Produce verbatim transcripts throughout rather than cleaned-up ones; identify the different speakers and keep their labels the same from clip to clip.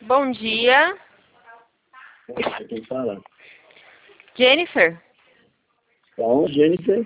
Speaker 1: Bom dia.
Speaker 2: Quem fala?
Speaker 1: Jennifer.
Speaker 2: Bom, Jennifer.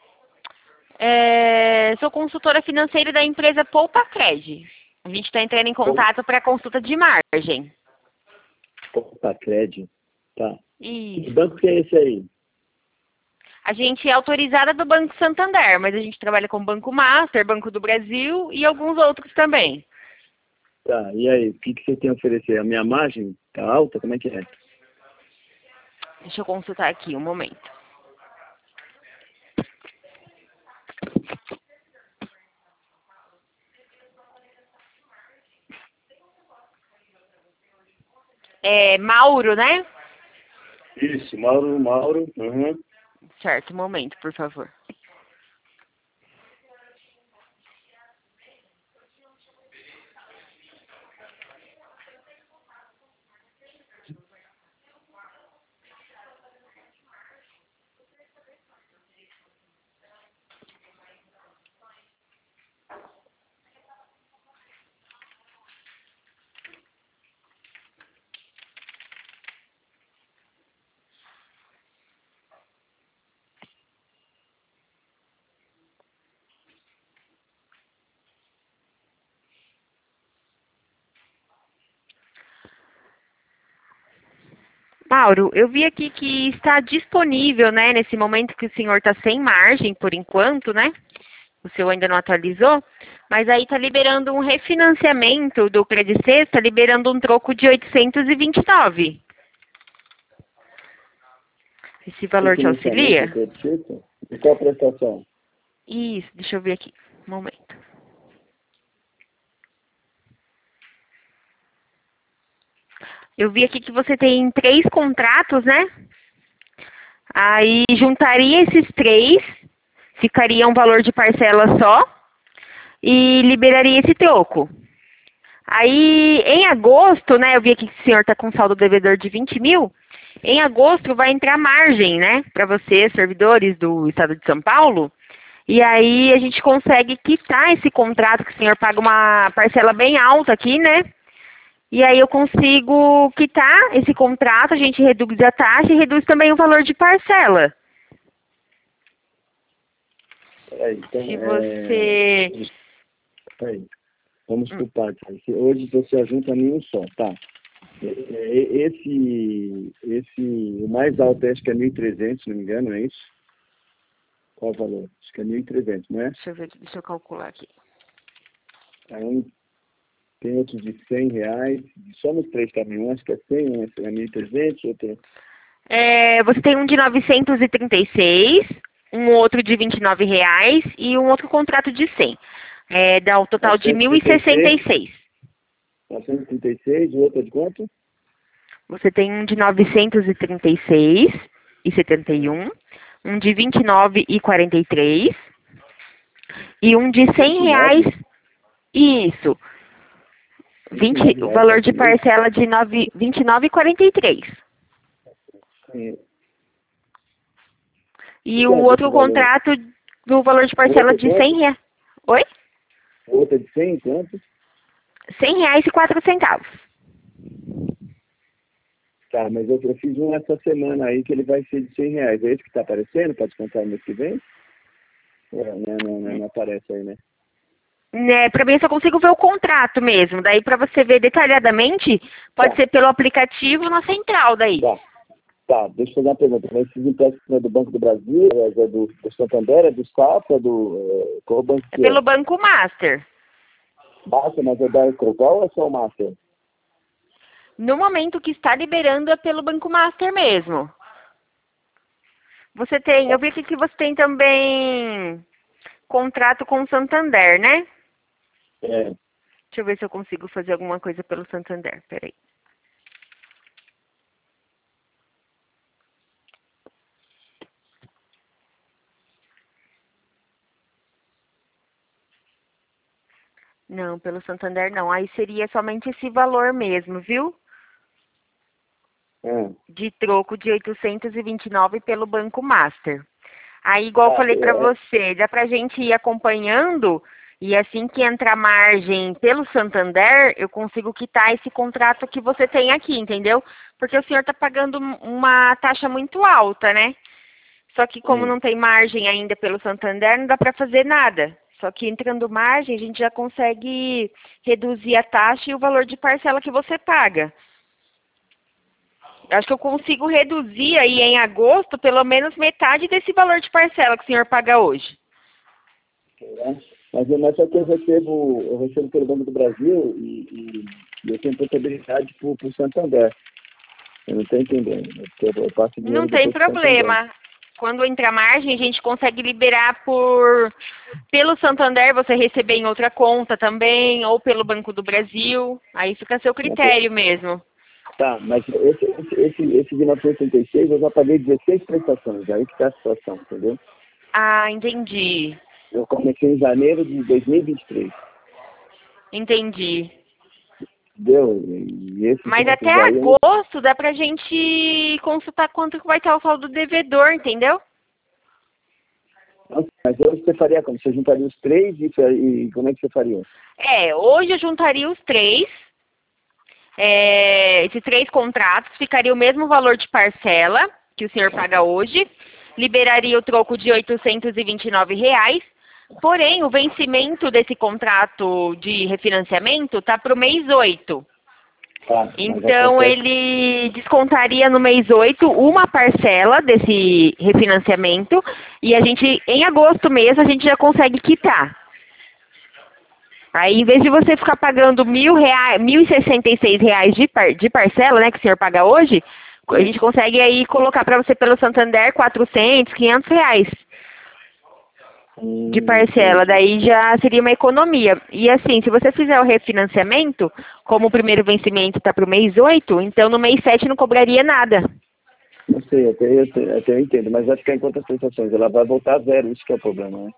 Speaker 1: É, sou consultora financeira da empresa Poupa Cred. A gente está entrando em contato para consulta de margem.
Speaker 2: Poupa Cred. Tá.
Speaker 1: Isso.
Speaker 2: Que banco que é esse aí?
Speaker 1: A gente é autorizada do Banco Santander, mas a gente trabalha com Banco Master, Banco do Brasil e alguns outros também.
Speaker 2: Tá, e aí, o que, que você tem a oferecer? A minha margem tá alta? Como é que é?
Speaker 1: Deixa eu consultar aqui um momento. É Mauro, né?
Speaker 2: Isso, Mauro, Mauro. Uhum.
Speaker 1: Certo, um momento, por favor. Mauro, eu vi aqui que está disponível, né, nesse momento que o senhor está sem margem, por enquanto, né? O seu ainda não atualizou, mas aí está liberando um refinanciamento do Credicê, está liberando um troco de oitocentos e vinte e nove. Esse valor te auxilia?
Speaker 2: E qual a prestação?
Speaker 1: Isso, deixa eu ver aqui, um momento. Eu vi aqui que você tem três contratos, né? Aí juntaria esses três, ficaria um valor de parcela só e liberaria esse troco. Aí, em agosto, né, eu vi aqui que o senhor está com saldo devedor de vinte mil, em agosto vai entrar margem, né, para vocês, servidores do Estado de São Paulo, e aí a gente consegue quitar esse contrato, que o senhor paga uma parcela bem alta aqui, né, e aí eu consigo quitar esse contrato, a gente reduz a taxa e reduz também o valor de parcela.
Speaker 2: Peraí, então,
Speaker 1: Se
Speaker 2: é...
Speaker 1: você...
Speaker 2: Peraí, vamos por partes. Hoje você junta em um só, tá? Esse, esse, o mais alto acho que é mil e trezentos, se não me engano, não é isso? Qual o valor? Acho que é mil e trezentos, não é?
Speaker 1: Deixa eu ver, deixa eu calcular aqui.
Speaker 2: Aí um, tem outro de cem reais, só nos três caminhões, acho que é cem, um é mil e trezentos, outro...
Speaker 1: É, você tem um de novecentos e trinta e seis, um outro de vinte e nove reais e um outro contrato de cem. É, dá o total de mil e sessenta e seis.
Speaker 2: novecentos e trinta e seis, o outro é de quanto?
Speaker 1: Você tem um de novecentos e trinta e seis e setenta e um, um de vinte e nove e quarenta e três e um de cem reais. Isso. vinte, o valor de parcela de vinte e nove e quarenta e três. E o outro contrato do valor de parcela de cem reais. Oi?
Speaker 2: O outro é de cem, quanto?
Speaker 1: cem reais e quatro centavos.
Speaker 2: Tá, mas eu, eu fiz um essa semana aí que ele vai ser de cem reais. É esse que está aparecendo? Pode contar no mês que vem? É, não, não, não, não aparece aí, né?
Speaker 1: Né, para mim eu só consigo ver o contrato mesmo. Daí para você ver detalhadamente, pode
Speaker 2: Tá.
Speaker 1: ser pelo aplicativo na central daí.
Speaker 2: Tá. Tá, deixa eu fazer uma pergunta. Mas esses empréstimos é do Banco do Brasil, é do, do Santander, é do Safra, é do... É, qual banco
Speaker 1: É
Speaker 2: que
Speaker 1: pelo
Speaker 2: é?
Speaker 1: Banco Master.
Speaker 2: Master, mas é da Ecotal ou é só o Master?
Speaker 1: No momento que está liberando é pelo Banco Master mesmo. Você tem, eu vi aqui que você tem também contrato com o Santander, né?
Speaker 2: É.
Speaker 1: Deixa eu ver se eu consigo fazer alguma coisa pelo Santander. Peraí. Não, pelo Santander não. Aí seria somente esse valor mesmo, viu?
Speaker 2: É.
Speaker 1: De troco de oitocentos e vinte e nove pelo Banco Master. Aí, igual eu
Speaker 2: Ah,
Speaker 1: falei pra
Speaker 2: é.
Speaker 1: você, dá pra gente ir acompanhando E assim que entra margem pelo Santander, eu consigo quitar esse contrato que você tem aqui, entendeu? Porque o senhor está pagando uma taxa muito alta, né? Só que como
Speaker 2: Hum.
Speaker 1: não tem margem ainda pelo Santander, não dá para fazer nada. Só que entrando margem, a gente já consegue reduzir a taxa e o valor de parcela que você paga. Acho que eu consigo reduzir aí em agosto pelo menos metade desse valor de parcela que o senhor paga hoje.
Speaker 2: É. Mas, mas só que eu recebo, eu recebo pelo Banco do Brasil e, e, e eu tenho possibilidade para o Santander. Eu não estou entendendo. Eu, eu passo dinheiro
Speaker 1: Não tem
Speaker 2: depois pro Santander.
Speaker 1: problema. Quando entra margem, a gente consegue liberar por pelo Santander, você receber em outra conta também, ou pelo Banco do Brasil. Aí fica a seu critério mesmo.
Speaker 2: Tá, mas esse, esse, esse, esse de novecentos e oitenta e seis eu já paguei dezesseis prestações, aí que está a situação, entendeu?
Speaker 1: Ah, entendi.
Speaker 2: Eu comecei em janeiro de dois mil e vinte e três.
Speaker 1: Entendi.
Speaker 2: Entendeu? E esse
Speaker 1: Mas até
Speaker 2: aí,
Speaker 1: agosto dá pra gente consultar quanto que vai estar o saldo do devedor, entendeu?
Speaker 2: Nossa, mas hoje você faria como? Você juntaria os três e, e como é que você faria?
Speaker 1: É, hoje eu juntaria os três. É, esses três contratos, ficaria o mesmo valor de parcela que o senhor paga hoje, liberaria o troco de oitocentos e vinte e nove reais, porém o vencimento desse contrato de refinanciamento está para o mês oito.
Speaker 2: Tá,
Speaker 1: Então
Speaker 2: acontece...
Speaker 1: ele descontaria no mês oito uma parcela desse refinanciamento e a gente, em agosto mesmo, a gente já consegue quitar. Aí, em vez de você ficar pagando mil reais, mil e sessenta e seis reais de, par, de parcela, né, que o senhor paga hoje, a gente consegue aí colocar para você pelo Santander quatrocentos, quinhentos reais de parcela. Daí já seria uma economia. E assim, se você fizer o refinanciamento, como o primeiro vencimento está para o mês oito, então no mês sete não cobraria nada.
Speaker 2: Não sei, até eu, até eu entendo, mas vai ficar em quantas prestações? Ela vai voltar a zero, isso que é o problema, né?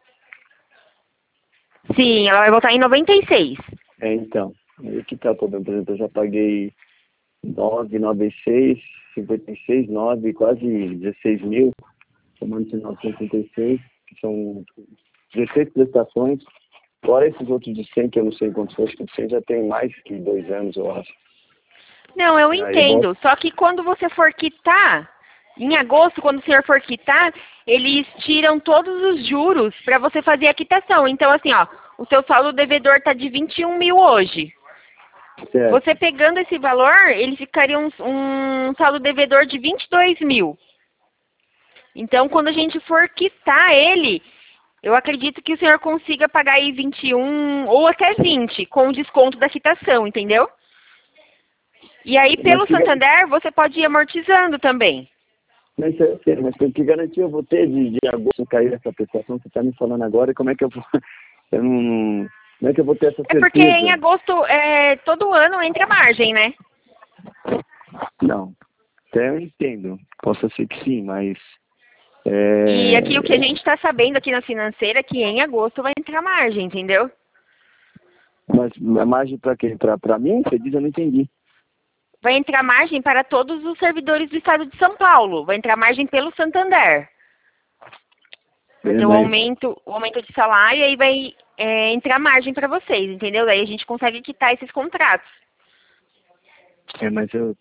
Speaker 1: Sim, ela vai voltar em noventa e seis.
Speaker 2: É, então, aí que tá o problema. Por exemplo, eu já paguei nove, nove, seis, cinquenta e seis, nove, quase dezesseis mil, somando de novecentos e trinta e seis, que são dezesseis prestações, fora esses outros de cem, que eu não sei quantos foi, acho que cem já tem mais que dois anos, eu acho.
Speaker 1: Não, eu
Speaker 2: Aí,
Speaker 1: entendo.
Speaker 2: bom,
Speaker 1: Só que quando você for quitar, em agosto, quando o senhor for quitar, eles tiram todos os juros para você fazer a quitação. Então, assim, ó, o seu saldo devedor está de vinte e um mil hoje.
Speaker 2: certo.
Speaker 1: Você pegando esse valor, ele ficaria um, um saldo devedor de vinte e dois mil. Então, quando a gente for quitar ele, eu acredito que o senhor consiga pagar aí vinte e um ou até vinte, com o desconto da quitação, entendeu? E aí, pelo
Speaker 2: Mas que,
Speaker 1: Santander, você pode ir amortizando também.
Speaker 2: mas, é, mas que garantia eu vou ter de, de agosto cair essa prestação? Você está me falando agora, e como é que eu vou... Eu não, não, como é que eu vou ter essa certeza?
Speaker 1: É porque em agosto, é, todo ano entra margem, né?
Speaker 2: Não, até eu entendo. Possa ser que sim, mas... É...
Speaker 1: E aqui o que a gente está sabendo aqui na financeira é que em agosto vai entrar margem, entendeu?
Speaker 2: Mas a margem para quem? Para mim? Você diz, eu não entendi.
Speaker 1: Vai entrar margem para todos os servidores do estado de São Paulo. Vai entrar margem pelo Santander. Vai ter o aumento, o aumento de salário e aí vai é, entrar margem para vocês, entendeu? Daí a gente consegue quitar esses contratos.
Speaker 2: É, mas eu...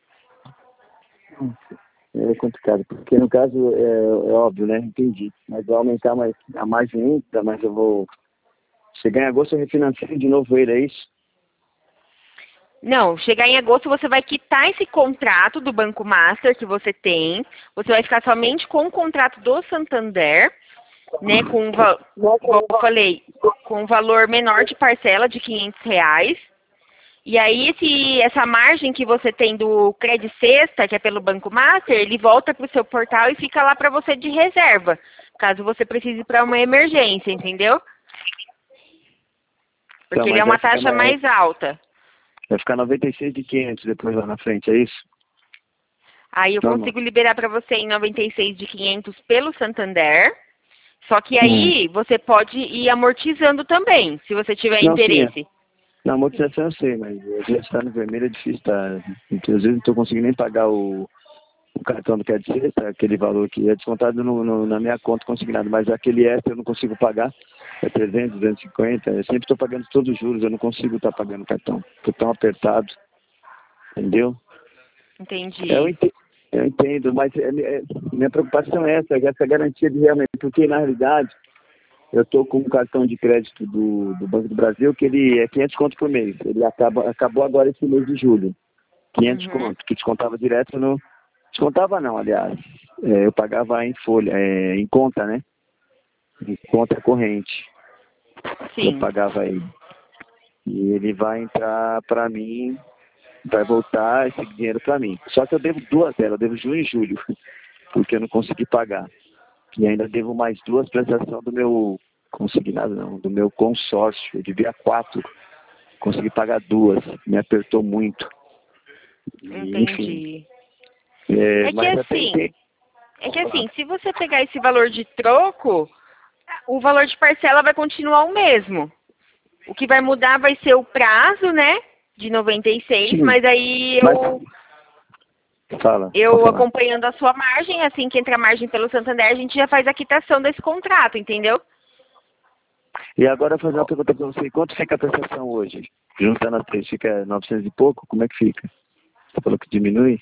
Speaker 2: É complicado, porque no caso, é, é óbvio, né? Entendi. Mas vai aumentar mais, a margem ainda, mas eu vou... Chegar em agosto eu refinancio de novo ele, é isso?
Speaker 1: Não, chegar em agosto você vai quitar esse contrato do Banco Master que você tem. Você vai ficar somente com o contrato do Santander, né? Com, como eu falei, com um valor menor de parcela de quinhentos reais. E aí, esse, essa margem que você tem do Credit Sexta, que é pelo Banco Master, ele volta para o seu portal e fica lá para você de reserva, caso você precise para uma emergência, entendeu? Porque
Speaker 2: Então,
Speaker 1: ele é uma
Speaker 2: vai
Speaker 1: taxa
Speaker 2: mais,
Speaker 1: mais alta.
Speaker 2: Vai ficar noventa e seis de quinhentos depois lá na frente, é isso?
Speaker 1: Aí eu
Speaker 2: Normal.
Speaker 1: consigo liberar para você em noventa e seis de quinhentos pelo Santander. Só que aí hum. você pode ir amortizando também, se você tiver
Speaker 2: não,
Speaker 1: interesse.
Speaker 2: Sim, é. Na amortização eu sei, mas às vezes estar no vermelho é difícil, tá? Às vezes não estou conseguindo nem pagar o, o cartão do Credit Sexta, aquele valor que é descontado no, no, na minha conta consignado, mas aquele extra eu não consigo pagar. é trezentos, duzentos e cinquenta. Eu sempre estou pagando todos os juros, eu não consigo estar pagando cartão. Estou tão apertado, entendeu?
Speaker 1: Entendi.
Speaker 2: Eu entendo, eu entendo mas é, é, minha preocupação é essa, essa garantia de realmente, porque na realidade eu estou com um cartão de crédito do, do Banco do Brasil que ele é quinhentos conto por mês. Ele acaba, acabou agora esse mês de julho. quinhentos
Speaker 1: Uhum.
Speaker 2: conto, que descontava direto no... Descontava não, aliás. É, eu pagava em folha, é, em conta, né? Em conta corrente.
Speaker 1: Sim.
Speaker 2: Eu pagava ele. E ele vai entrar para mim, vai voltar esse dinheiro para mim. Só que eu devo duas delas, eu devo junho e julho, porque eu não consegui pagar. E ainda devo mais duas prestações do meu consignado, não, do meu consórcio. Eu devia quatro, consegui pagar duas, me apertou muito. E, enfim.
Speaker 1: Entendi.
Speaker 2: É,
Speaker 1: É que
Speaker 2: mas até
Speaker 1: assim,
Speaker 2: entendo.
Speaker 1: é que assim, se você pegar esse valor de troco, o valor de parcela vai continuar o mesmo. O que vai mudar vai ser o prazo, né? De noventa e seis,
Speaker 2: Sim,
Speaker 1: mas aí
Speaker 2: mas
Speaker 1: eu,
Speaker 2: fala, pode
Speaker 1: eu
Speaker 2: falar.
Speaker 1: acompanhando a sua margem, assim que entra a margem pelo Santander, a gente já faz a quitação desse contrato, entendeu?
Speaker 2: E agora fazer uma pergunta para você, quanto fica a prestação hoje? Juntando as três, fica novecentos e pouco? Como é que fica? Você falou que diminui?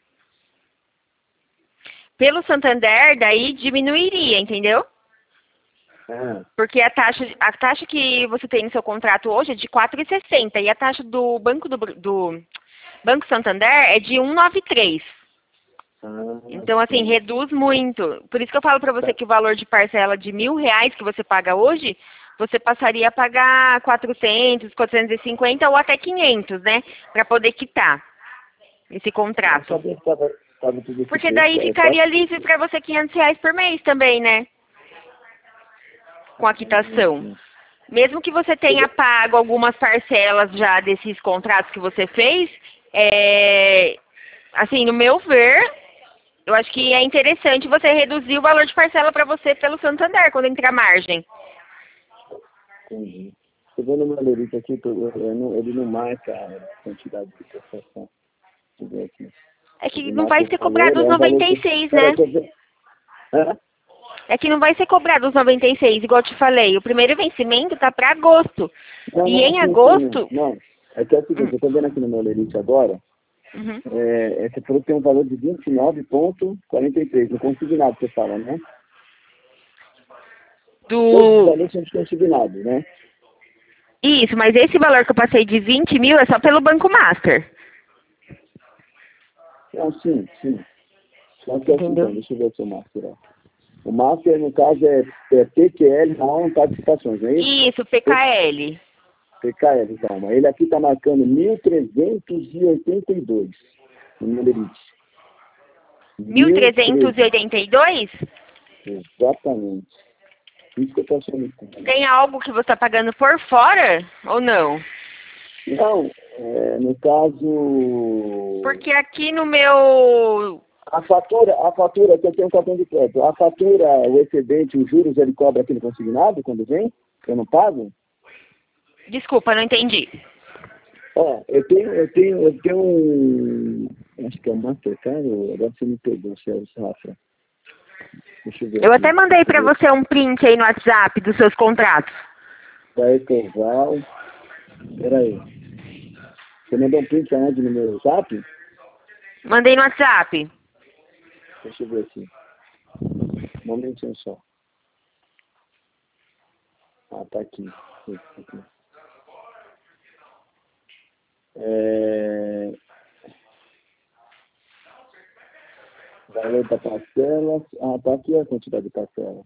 Speaker 1: Pelo Santander, daí diminuiria, entendeu?
Speaker 2: Ah,
Speaker 1: Porque a taxa, a taxa que você tem no seu contrato hoje é de quatro vírgula sessenta e a taxa do Banco do, do Banco Santander é de um vírgula noventa e três.
Speaker 2: ah,
Speaker 1: Então, assim,
Speaker 2: sim.
Speaker 1: reduz muito. Por isso que eu falo para você que o valor de parcela de mil reais que você paga hoje, você passaria a pagar quatrocentos, quatrocentos e cinquenta ou até quinhentos, né? Para poder quitar esse
Speaker 2: Eu não
Speaker 1: contrato.
Speaker 2: sabia que estava tudo esse
Speaker 1: Porque
Speaker 2: preço.
Speaker 1: daí
Speaker 2: É quatro?
Speaker 1: ficaria livre para você quinhentos reais por mês também, né? Com a
Speaker 2: Ah,
Speaker 1: quitação.
Speaker 2: sim.
Speaker 1: Mesmo que você tenha pago algumas parcelas já desses contratos que você fez, é, assim, no meu ver, eu acho que é interessante você reduzir o valor de parcela para você pelo Santander, quando entrar margem.
Speaker 2: Entendi. Eu vou no meu Lerite aqui, eu, eu, eu não, ele não marca a quantidade de prestação. Deixa eu ver aqui.
Speaker 1: É que
Speaker 2: Ele
Speaker 1: não vai
Speaker 2: marca o
Speaker 1: ser
Speaker 2: valor,
Speaker 1: cobrado os
Speaker 2: é um valor
Speaker 1: noventa e
Speaker 2: que...
Speaker 1: seis,
Speaker 2: Peraí,
Speaker 1: né?
Speaker 2: quer dizer... Hã?
Speaker 1: É que não vai ser cobrado os noventa e seis, igual eu te falei. O primeiro vencimento tá para agosto.
Speaker 2: Não,
Speaker 1: E
Speaker 2: não,
Speaker 1: em
Speaker 2: sim, sim, não.
Speaker 1: agosto...
Speaker 2: Não. É que é o
Speaker 1: Hum,
Speaker 2: seguinte, eu estou vendo aqui no meu Lerite agora,
Speaker 1: uhum.
Speaker 2: é, é, você falou que tem um valor de vinte e nove vírgula quarenta e três, no consignado você fala, né? Todos os
Speaker 1: Do...
Speaker 2: valores são de consignado, né?
Speaker 1: Isso, mas esse valor que eu passei de vinte mil é só pelo Banco Master.
Speaker 2: Não, sim, sim. Só que é assim,
Speaker 1: Entendeu?
Speaker 2: então, deixa eu ver o seu Master, ó. O Master, no caso, é, é P Q L, não participações, não é isso?
Speaker 1: Isso, P K L.
Speaker 2: P K L, então. Mas ele aqui está marcando mil trezentos e oitenta e dois no meu Lerite.
Speaker 1: mil
Speaker 2: mil e
Speaker 1: trezentos e
Speaker 2: treze,
Speaker 1: oitenta e dois?
Speaker 2: exatamente. Isso que eu estou achando estranho.
Speaker 1: Tem algo que você está pagando por fora ou não?
Speaker 2: Não, é, no caso,
Speaker 1: Porque aqui no meu...
Speaker 2: a fatura, a fatura, que eu tenho um cartão de crédito, a fatura, o excedente, os juros, ele cobra aquele consignado quando vem, que eu não pago?
Speaker 1: Desculpa, não entendi.
Speaker 2: Ó, eu tenho, eu tenho, eu tenho um, acho que é o Mastercard, ou agora você me pegou, Celso, Rafa. Deixa eu ver
Speaker 1: Eu até
Speaker 2: aqui,
Speaker 1: mandei
Speaker 2: deixa eu
Speaker 1: para
Speaker 2: ver.
Speaker 1: você um print aí no WhatsApp dos seus contratos.
Speaker 2: Da Ecoval, peraí, você mandou um print aonde no meu zap?
Speaker 1: Mandei no WhatsApp.
Speaker 2: Deixa eu ver aqui, um momentinho só. Ah, tá aqui, esse aqui. É... Valor da parcela. Ah, tá aqui a quantidade de parcela.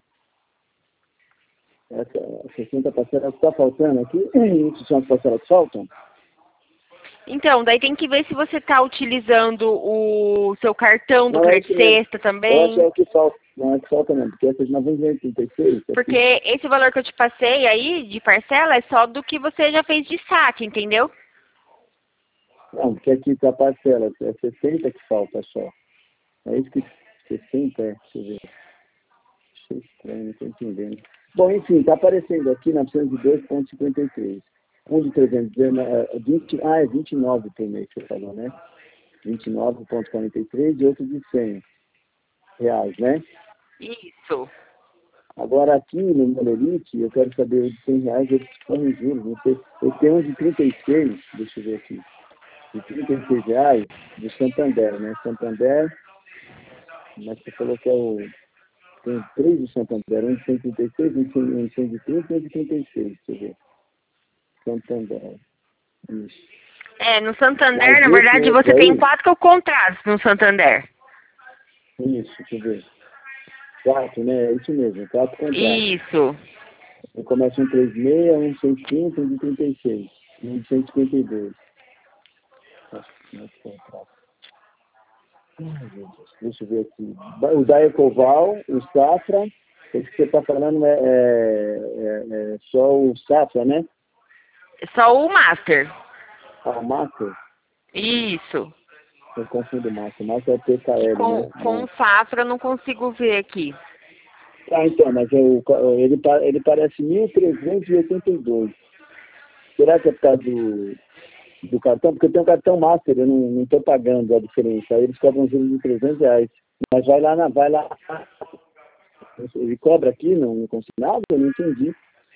Speaker 2: Essa sessenta parcelas está faltando aqui. Isso são as parcelas que faltam?
Speaker 1: Então, daí tem que ver se você está utilizando o seu cartão do
Speaker 2: Não, é
Speaker 1: Crédito
Speaker 2: isso mesmo.
Speaker 1: Sexta
Speaker 2: Eu acho que é
Speaker 1: também.
Speaker 2: o que falta. Não é o que falta mesmo, porque essa de novecentos e oitenta e seis aqui.
Speaker 1: Porque esse valor que eu te passei aí de parcela é só do que você já fez de saque, entendeu?
Speaker 2: Não, porque aqui está a parcela. É sessenta que falta só. É isso que sessenta é. Deixa eu ver. Achei estranho, não estou entendendo. Bom, enfim, está aparecendo aqui novecentos e dois vírgula cinquenta e três. Um de trezentos e vinte, ah, é vinte e nove por mês que você falou, né? vinte e nove vírgula quarenta e três e outro de cem reais, né?
Speaker 1: Isso.
Speaker 2: Agora aqui no Molerite, eu quero saber o de cem reais, eles correm juros. Não sei. Eu tenho um de trinta e seis, deixa eu ver aqui. De trinta e seis reais, do Santander, né? Santander, mas você falou que é o. Tem três do Santander, um de cento e trinta e seis, um de cento e trinta e um de trinta e seis, deixa eu ver. Santander. Isso.
Speaker 1: É, no Santander,
Speaker 2: Mas
Speaker 1: na
Speaker 2: esse
Speaker 1: verdade,
Speaker 2: outro
Speaker 1: você tem
Speaker 2: aí,
Speaker 1: quatro contratos no Santander.
Speaker 2: isso, deixa eu ver. Quatro, né? É isso mesmo, quatro contratos.
Speaker 1: Isso.
Speaker 2: Eu começo um três seis, um de cento e trinta, um de trinta e seis, um de cento e cinquenta e dois. Nossa, como é que contrato? Ai, meu Deus, deixa eu ver aqui. O da Ecoval, o Safra, esse que você está falando é, é, é, é só o Safra, né?
Speaker 1: Só o Master.
Speaker 2: Ah, o Master,
Speaker 1: Isso.
Speaker 2: eu confundo o Master. O Master é o P K L,
Speaker 1: Com,
Speaker 2: né?
Speaker 1: com
Speaker 2: É.
Speaker 1: o Safra eu não consigo ver aqui.
Speaker 2: Ah, então, mas eu, ele, pa- ele parece mil trezentos e oitenta e dois. Será que é por causa do, do cartão? Porque eu tenho um cartão Master, eu não estou pagando a diferença. Aí eles cobram juros de trezentos reais. Mas vai lá, na, vai lá. Ele cobra aqui no, no consignado? Eu não entendi.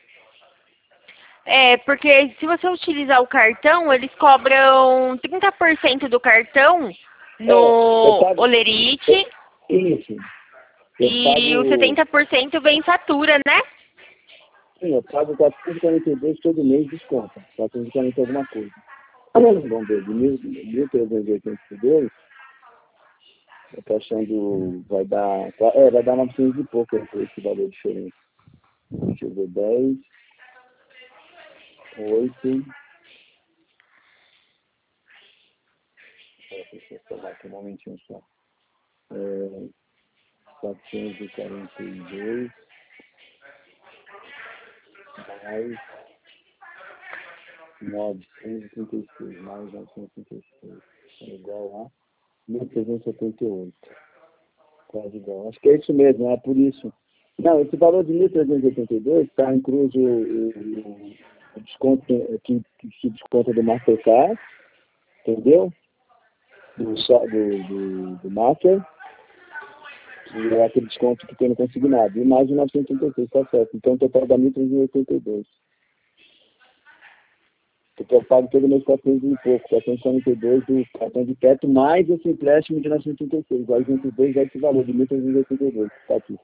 Speaker 1: É, porque se você utilizar o cartão, eles cobram trinta por cento do cartão
Speaker 2: É, eu
Speaker 1: no
Speaker 2: pago.
Speaker 1: Olerite
Speaker 2: Isso. Eu
Speaker 1: e o
Speaker 2: pago.
Speaker 1: setenta por cento vem em fatura, né?
Speaker 2: Sim, eu pago quatrocentos e quarenta e dois todo mês de desconto. quatrocentos e quarenta alguma coisa. Vamos ver, de mil trezentos e oitenta e dois, eu tô achando. Vai dar. É, vai dar novecentos e pouco esse valor diferente. Deixa eu ver, dez, oito. Deixa eu falar aqui um momentinho só. É, quatrocentos e quarenta e dois mais novecentos e trinta e seis, mais novecentos e trinta e seis. É igual a mil trezentos e setenta e oito. Quase igual. Acho que é isso mesmo, é por isso. Não, esse valor de mil trezentos e oitenta e dois está incluso o, o, o desconto que, que se desconta do Mastercard, entendeu? Do, só- do, do, do Master, que é aquele desconto que tem no consignado. E mais de novecentos e trinta e seis, tá certo. Então, o total dá mil trezentos e oitenta e dois. Porque eu pago todo mês quatrocentos e pouco, quatrocentos e quarenta e dois do cartão de crédito, mais esse empréstimo de novecentos e trinta e seis. Aí, entre os dois, dá esse valor de mil trezentos e oitenta e dois. Tá aqui.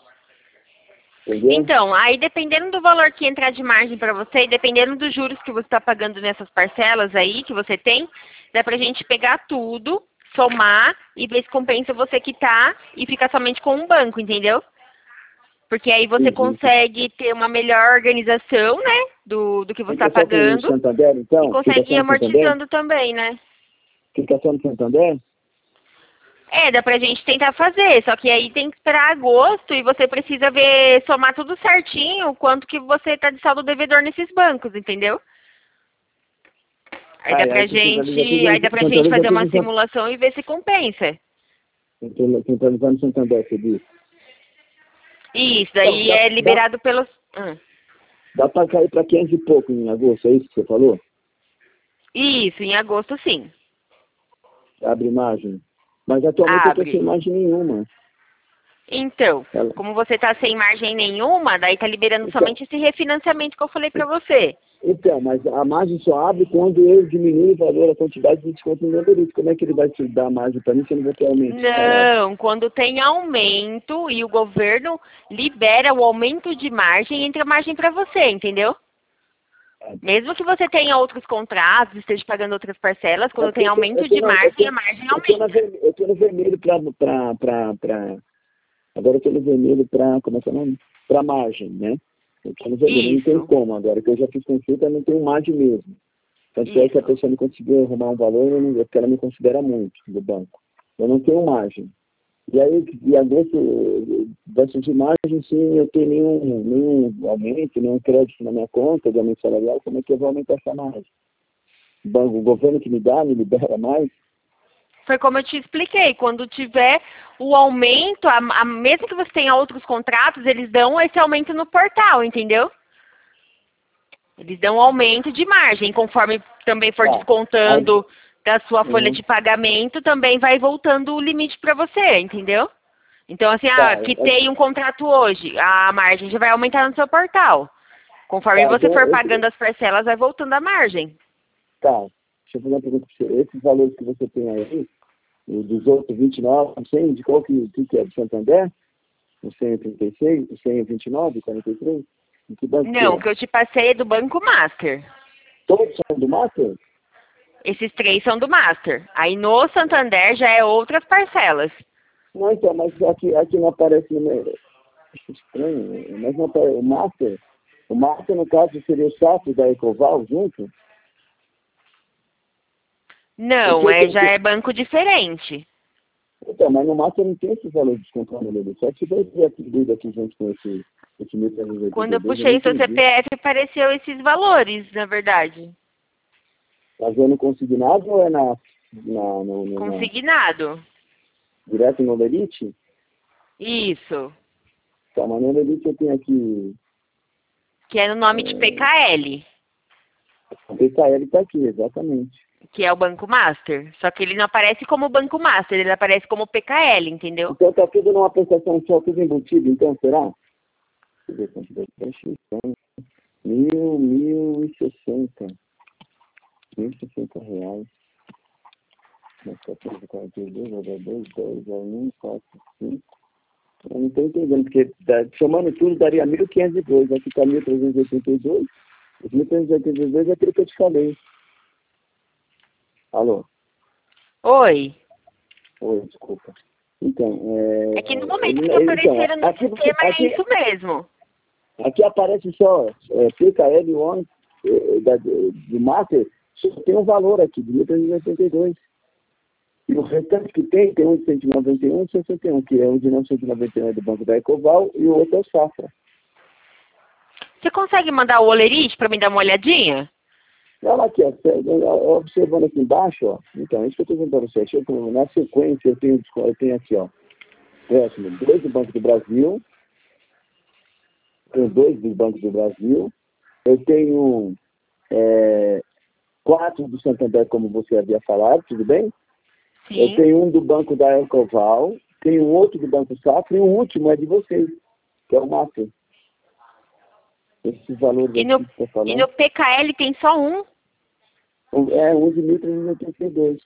Speaker 2: Entendeu?
Speaker 1: Então, aí dependendo do valor que entrar de margem para você e dependendo dos juros que você está pagando nessas parcelas aí que você tem, dá pra gente pegar tudo, somar e ver se compensa você quitar e ficar somente com um banco, entendeu? Porque aí você
Speaker 2: Entendi.
Speaker 1: consegue ter uma melhor organização, né, do, do que você está
Speaker 2: Fica só com o
Speaker 1: pagando
Speaker 2: Santander,
Speaker 1: e
Speaker 2: então? Fica
Speaker 1: consegue
Speaker 2: só
Speaker 1: ir
Speaker 2: no Santander?
Speaker 1: amortizando também, né?
Speaker 2: Fica só no Santander?
Speaker 1: É, dá pra gente tentar fazer, só que aí tem que esperar agosto e você precisa ver, somar tudo certinho, o quanto que você tá de saldo devedor nesses bancos, entendeu? Aí dá
Speaker 2: Aí,
Speaker 1: pra
Speaker 2: aí você centraliza
Speaker 1: gente,
Speaker 2: tudo,
Speaker 1: aí
Speaker 2: no-
Speaker 1: dá pra gente
Speaker 2: centraliza
Speaker 1: fazer
Speaker 2: tudo
Speaker 1: uma
Speaker 2: no Santander.
Speaker 1: simulação e ver se compensa.
Speaker 2: Centraliza no Santander, você disse.
Speaker 1: Isso,
Speaker 2: Então,
Speaker 1: daí
Speaker 2: dá,
Speaker 1: é
Speaker 2: dá,
Speaker 1: liberado pelos... Hum.
Speaker 2: dá para cair para quinhentos e pouco em agosto, é isso que você falou?
Speaker 1: Isso, em agosto sim.
Speaker 2: Abre margem. Mas atualmente eu estou sem
Speaker 1: Abre.
Speaker 2: margem nenhuma.
Speaker 1: Então,
Speaker 2: Ela,
Speaker 1: como você tá sem margem nenhuma, daí tá liberando
Speaker 2: então,
Speaker 1: somente esse refinanciamento que eu falei pra você.
Speaker 2: então, mas a margem só abre quando eu diminuo o valor, a quantidade de desconto no meu delito. Como é que ele vai te dar margem para mim se eu não vou ter aumento de salário?
Speaker 1: Não, quando tem aumento e o governo libera o aumento de margem, entra margem para você, entendeu? Mesmo que você tenha outros contratos, esteja pagando outras parcelas,
Speaker 2: É
Speaker 1: quando
Speaker 2: porque
Speaker 1: tem
Speaker 2: eu tô, eu
Speaker 1: aumento
Speaker 2: tô,
Speaker 1: de
Speaker 2: na, eu
Speaker 1: margem,
Speaker 2: tô,
Speaker 1: a margem
Speaker 2: eu tô, na
Speaker 1: aumenta.
Speaker 2: ver, eu tô no vermelho para... Agora eu estou no vermelho para... Como é que é o nome? Para margem, né? Eu estou no vermelho, não tem
Speaker 1: Isso,
Speaker 2: como. Agora que eu já fiz consulta, eu não tenho margem mesmo. Tanto é que a
Speaker 1: isso.
Speaker 2: pessoa não conseguiu arrumar um valor, eu não, porque ela me considera muito do banco. Eu não tenho margem. E aí, em agosto, dessas imagens, sim, eu tenho nenhum, nenhum aumento, nenhum crédito na minha conta de aumento salarial, como é que eu vou aumentar essa margem? O banco, o governo que me dá, me libera mais?
Speaker 1: Foi como eu te expliquei, quando tiver o aumento, a, a, mesmo que você tenha outros contratos, eles dão esse aumento no portal, entendeu? Eles dão um aumento de margem, conforme também for
Speaker 2: Tá. Aí,
Speaker 1: descontando da sua folha
Speaker 2: uhum.
Speaker 1: de pagamento, também vai voltando o limite para você, entendeu? Então, assim,
Speaker 2: Tá,
Speaker 1: ah, quitei um contrato hoje, a margem já vai aumentar no seu portal. Conforme
Speaker 2: tá,
Speaker 1: você
Speaker 2: então,
Speaker 1: for
Speaker 2: esse,
Speaker 1: pagando as parcelas, vai voltando a margem.
Speaker 2: tá, deixa eu fazer uma pergunta para você. Esses valores que você tem aí, o dos outros vinte e nove, não sei de qual que, que é, do Santander? O cento e trinta e seis, o cento e vinte e nove, quarenta e três? Em que banco que
Speaker 1: Não,
Speaker 2: é?
Speaker 1: o que eu te passei é do Banco Master.
Speaker 2: Todos são do Master?
Speaker 1: Esses três são do Master. Aí no Santander já é outras parcelas.
Speaker 2: Não, então, mas aqui, aqui não aparece no meu... Acho estranho, mas não aparece. O Master, o Master, no caso, seria o Safra da Ecoval junto?
Speaker 1: Não,
Speaker 2: Porque
Speaker 1: é,
Speaker 2: tem,
Speaker 1: já
Speaker 2: tem,
Speaker 1: é banco diferente.
Speaker 2: então, mas no Master não tem esse valor de desconto nele. Só que vai ser atribuído aqui junto com esse, esse mil trezentos e
Speaker 1: Quando
Speaker 2: oitenta e
Speaker 1: eu
Speaker 2: dois, eu não
Speaker 1: puxei o seu
Speaker 2: entendi.
Speaker 1: C P F, apareceu esses valores, na verdade.
Speaker 2: Mas é no consignado ou é na, na, no, no, na
Speaker 1: Consignado.
Speaker 2: direto no Elite?
Speaker 1: Isso.
Speaker 2: Tá, mas no Elite eu tenho aqui...
Speaker 1: Que é no nome de
Speaker 2: É,
Speaker 1: P K L,
Speaker 2: o P K L está aqui, exatamente.
Speaker 1: que é o Banco Master. Só que ele não aparece como Banco Master, ele aparece como P K L, entendeu?
Speaker 2: Então tá tudo numa prestação só, tudo embutido, então será? Deixa eu ver quanto vai ser. Então, Mil, mil e sessenta. Mil e sessenta reais. Mas quatorze, quarenta e dois, zero dois, dez, zero um, quatro, cinco. Eu não estou entendendo, porque tá, somando tudo daria mil quinhentos e dois. Aqui está mil trezentos e oitenta e dois. Os mil trezentos e oitenta e dois é aquilo que eu te falei. Alô?
Speaker 1: Oi.
Speaker 2: Oi, desculpa. Então,
Speaker 1: É que no
Speaker 2: é,
Speaker 1: momento
Speaker 2: ele,
Speaker 1: que
Speaker 2: ele- então,
Speaker 1: apareceram no
Speaker 2: aqui, você-
Speaker 1: sistema é
Speaker 2: aqui,
Speaker 1: isso mesmo.
Speaker 2: aqui aparece só é, P K L on é, da, do Master, só tem um valor aqui, de mil trezentos e oitenta e dois. E o restante que tem, tem um de cento e noventa e um e sessenta e um, que é um de novecentos e noventa e um é do Banco da Ecoval e o outro é o Safra.
Speaker 1: Você consegue mandar o Olerite para me dar uma olhadinha?
Speaker 2: Olha aqui, ó, cê- ó, observando aqui embaixo, ó. Então, isso que eu estou dizendo para você. Deixa eu- Na sequência, eu tenho, eu tenho aqui, ó. Péssimo, dois do Banco do Brasil, tenho dois do Banco do Brasil, eu tenho é, quatro do Santander, como você havia falado, tudo bem? Eu
Speaker 1: Sim.
Speaker 2: tenho um do Banco da Ecoval, tenho um outro do Banco Safra e o último é de vocês, que é o Master. Esses valores
Speaker 1: E
Speaker 2: aqui
Speaker 1: no,
Speaker 2: que você está
Speaker 1: e
Speaker 2: falando,
Speaker 1: no P K L tem só um.
Speaker 2: um- é um de mil trezentos e oitenta e dois.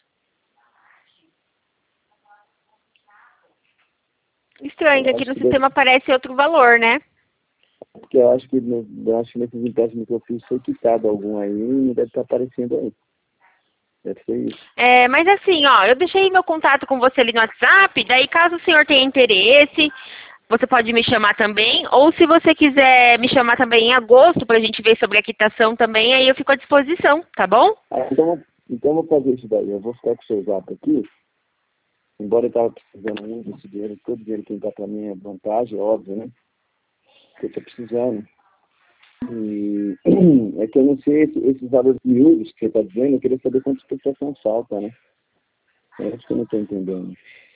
Speaker 1: Estranho, que
Speaker 2: Eu
Speaker 1: aqui
Speaker 2: acho
Speaker 1: no
Speaker 2: que deve,
Speaker 1: sistema aparece outro valor, né?
Speaker 2: porque eu acho que, no, eu acho que nesses empréstimos que eu fiz foi quitado algum aí e não deve estar aparecendo aí. Deve ser isso.
Speaker 1: É, mas assim, ó, eu deixei meu contato com você ali no WhatsApp, daí caso o senhor tenha interesse, você pode me chamar também, ou se você quiser me chamar também em agosto pra gente ver sobre a quitação também, aí eu fico à disposição, tá bom?
Speaker 2: Ah, então, então eu vou fazer isso daí. Eu vou ficar com o seu zap aqui. Embora eu estava precisando muito desse dinheiro, todo dinheiro que entra para mim é vantagem, óbvio, né? Porque eu estou precisando. E é que eu não sei esse, esses valores miúdos que você está dizendo, eu queria saber quantas prestações falta, né? É isso que eu não estou entendendo.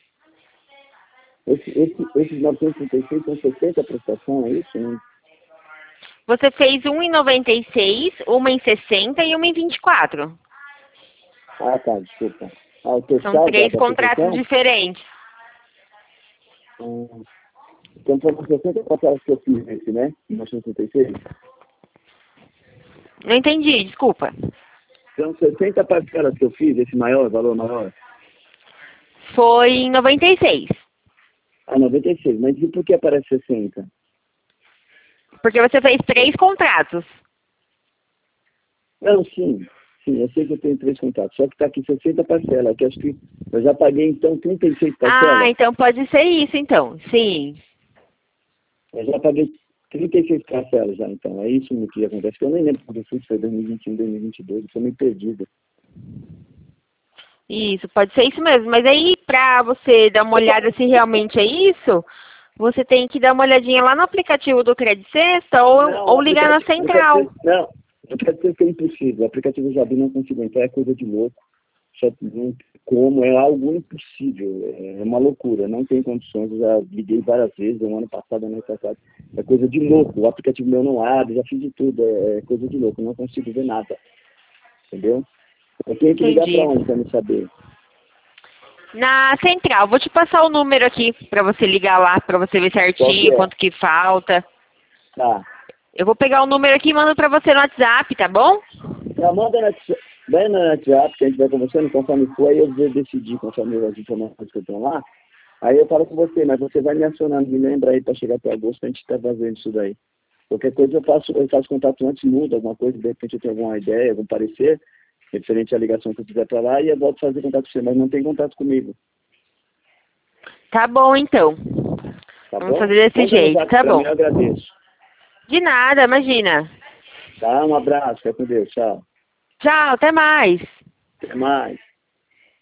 Speaker 2: Esse, esse, esses novecentos e trinta e seis são sessenta prestações, é isso? Né?
Speaker 1: Você fez um em noventa e seis, uma em sessenta e uma em vinte e quatro.
Speaker 2: Ah, tá, desculpa. Ah, o
Speaker 1: São
Speaker 2: total da,
Speaker 1: três
Speaker 2: da
Speaker 1: contratos
Speaker 2: prestação?
Speaker 1: diferentes.
Speaker 2: Hum, então foram sessenta parcelas que eu fiz esse, né? novecentos e trinta e seis.
Speaker 1: Não entendi, desculpa.
Speaker 2: São sessenta parcelas que eu fiz, esse maior, valor maior.
Speaker 1: Foi em noventa e seis.
Speaker 2: Ah, noventa e seis. Mas e por que aparece sessenta?
Speaker 1: Porque você fez três contratos.
Speaker 2: Não, sim. Sim, eu sei que eu tenho três contratos. Só que está aqui sessenta parcelas. Que acho que eu já paguei, então, trinta e seis
Speaker 1: Ah,
Speaker 2: parcelas.
Speaker 1: então pode ser isso, então. Sim.
Speaker 2: Eu já paguei trinta e seis parcelas já, então. É isso que acontece. Eu nem lembro quando eu fui, se foi dois mil e vinte e um, dois mil e vinte e dois. Eu sou meio perdido.
Speaker 1: Isso, pode ser isso mesmo. Mas aí, pra você dar uma olhada se realmente é isso, você tem que dar uma olhadinha lá no aplicativo do Credit Sexta ou,
Speaker 2: Não, o
Speaker 1: ou ligar na
Speaker 2: aplicativo, não quer
Speaker 1: central.
Speaker 2: dizer, não, não quer dizer que é impossível. O aplicativo eu já vi, não consigo entrar, é coisa de louco. Só não como, é algo impossível, é uma loucura, não tem condições, eu já liguei várias vezes, um ano passado, ano passado, é coisa de louco, o aplicativo meu não abre, já fiz de tudo, é, é coisa de louco, não consigo ver nada, entendeu? Eu tenho que ligar para
Speaker 1: Entendi.
Speaker 2: onde para me saber?
Speaker 1: Na central. Vou te passar o número aqui pra você ligar lá, pra você ver
Speaker 2: Qual que
Speaker 1: certinho
Speaker 2: é?
Speaker 1: quanto que falta.
Speaker 2: Tá.
Speaker 1: Eu vou pegar o número aqui e mando pra você no WhatsApp, tá bom?
Speaker 2: Tá, manda na, vai no WhatsApp, que a gente vai conversando, conforme for, aí eu vou decidir, conforme as informações que eu tenho lá. Aí eu falo com você, mas você vai me acionando, me lembra aí pra chegar até agosto, pra gente estar fazendo isso daí. Qualquer coisa eu faço, eu faço contato antes, muda alguma coisa, de repente eu tenho alguma ideia, algum parecer, referente à ligação que eu fizer pra lá, e eu volto a fazer contato com você, mas não tem contato comigo.
Speaker 1: Tá bom, então.
Speaker 2: Tá
Speaker 1: Vamos
Speaker 2: bom?
Speaker 1: fazer desse
Speaker 2: Manda no
Speaker 1: jeito,
Speaker 2: zap
Speaker 1: tá
Speaker 2: pra mim,
Speaker 1: bom.
Speaker 2: eu agradeço.
Speaker 1: De nada, imagina.
Speaker 2: Tá? Um abraço, fica com Deus, tchau.
Speaker 1: Tchau, até mais.
Speaker 2: Até mais.